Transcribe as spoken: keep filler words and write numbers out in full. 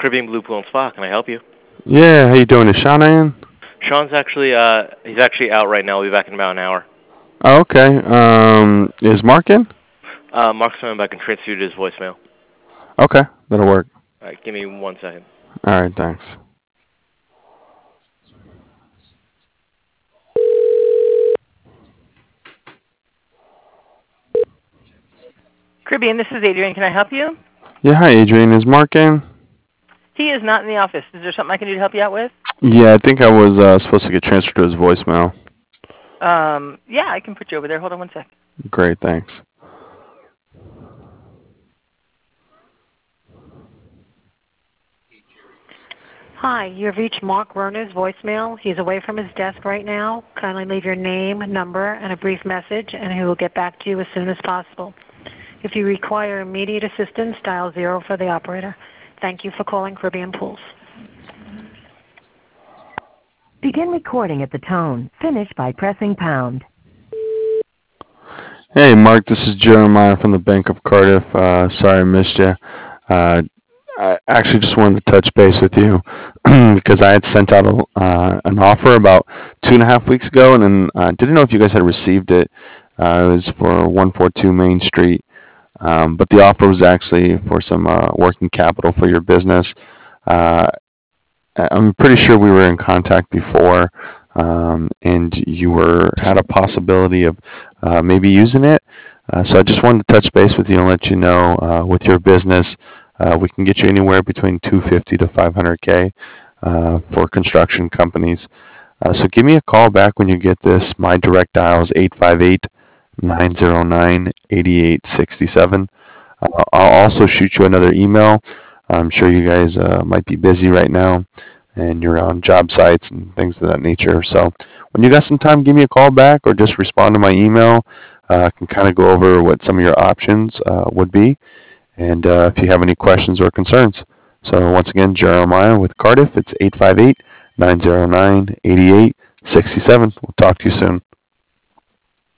Caribbean Blue Pool and Spa. Can I help you? Yeah, how you doing? Is Sean in? Sean's actually uh he's actually out right now. He'll be back in about an hour. Oh, okay. Um, is Mark in? Uh, Mark's coming back and transfer you to his voicemail. Okay, that'll work. All right, give me one second. All right, thanks. Caribbean, this is Adrian. Can I help you? Yeah, hi Adrian. Is Mark in? He is not in the office. Is there something I can do to help you out with? Yeah, I think I was uh, supposed to get transferred to his voicemail. Um, yeah, I can put you over there. Hold on one sec. Great, thanks. Hi, you have reached Mark Werner's voicemail. He's away from his desk right now. Kindly leave your name, number, and a brief message, and he will get back to you as soon as possible. If you require immediate assistance, dial zero for the operator. Thank you for calling Caribbean Pools. Begin recording at the tone. Finish by pressing pound. Hey, Mark. This is Jeremiah from the Bank of Cardiff. Uh, sorry I missed you. Uh, I actually just wanted to touch base with you because I had sent out a, uh, an offer about two and a half weeks ago, and then I uh, didn't know if you guys had received it. Uh, it was for one forty-two Main Street, um, but the offer was actually for some uh, working capital for your business. Uh, I'm pretty sure we were in contact before, um, and you were had a possibility of uh, maybe using it. Uh, so I just wanted to touch base with you and let you know uh, with your business, uh, we can get you anywhere between two hundred fifty to five hundred K uh, for construction companies. Uh, so give me a call back when you get this. My direct dial is eight five eight, nine zero nine, eight eight six seven. Uh, I'll also shoot you another email. I'm sure you guys uh, might be busy right now and you're on job sites and things of that nature. So when you got some time, give me a call back or just respond to my email. Uh, I can kind of go over what some of your options uh, would be and uh, if you have any questions or concerns. So once again, Jeremiah with Cardiff, it's eight five eight, nine zero nine, eight eight six seven. We'll talk to you soon.